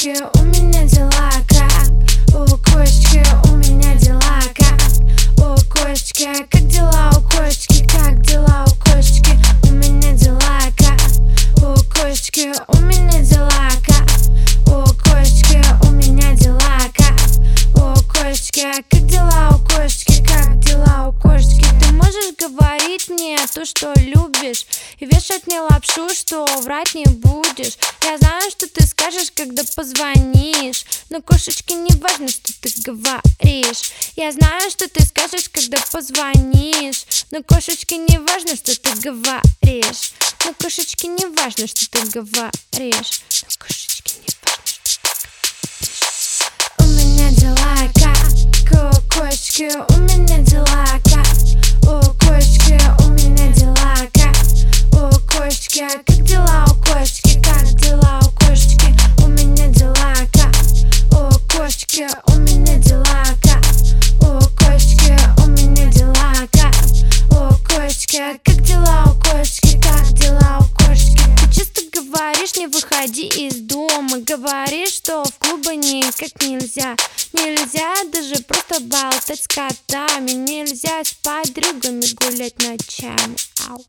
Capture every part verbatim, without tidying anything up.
кошечки, у меня дела как? У кошечки, у меня дела как? У кошечки, как дела у кошечки? Как дела у кошечки? У меня дела как? У кошечки, у меня дела как? У кошечки, у меня дела как? У кошечки, как дела у кошечки? Как дела у кошечки? Ты можешь говорить мне то, что любишь, и вешать мне лапшу, что врать не будешь. Я знаю, что ты скажешь, когда позвонишь, но кошечке не важно, что ты говоришь. Я знаю, что ты скажешь, когда позвонишь, но кошечке не важно, что ты говоришь. Но кошечке не важно, что ты говоришь. Но кошечке не важно, что ты говоришь. У меня дела как? У кошечки, у меня дела как? У кошечки, у меня дела как? У кошечки, как дела у кошечки? Как дела у кошечки? У меня дела как? У кошечки, у меня дела как? У кошечки, у меня дела как? У кошечки, как дела у кошечки? Как дела у кошечки? Ты часто говоришь, не выходи из дома, говоришь, что в клубы никак нельзя. Нельзя даже просто болтать с котами, нельзя с подругами гулять ночами. Ау.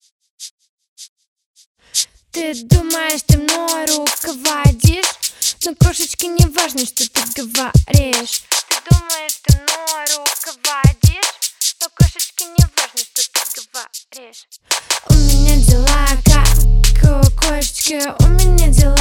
Ты думаешь, ты мной руководишь, но кошечке не важно, что ты говоришь. Ты думаешь, ты мной руководишь, но кошечке не важно, что ты говоришь. У меня дела как? У кошечки, у меня дела